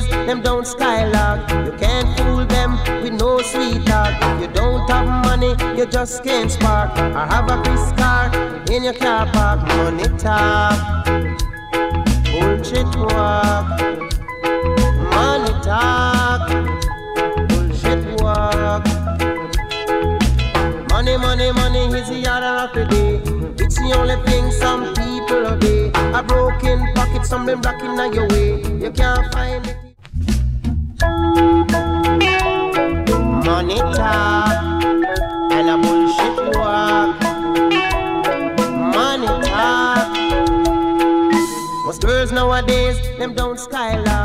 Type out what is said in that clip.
nowadays, them don't skylark. You can't fool them with no sweet talk. If you don't have money, you just can't spark. Or have a Chris car in your car park. Money talk, bullshit walk. Money talk, bullshit walk. Money, money, money is the order of the day. It's the only thing some people obey. A broken pocket, something blocking on your way. You can't find it. Money talk and a bullshit walk. Money talk. Most girls nowadays, them don't skylark.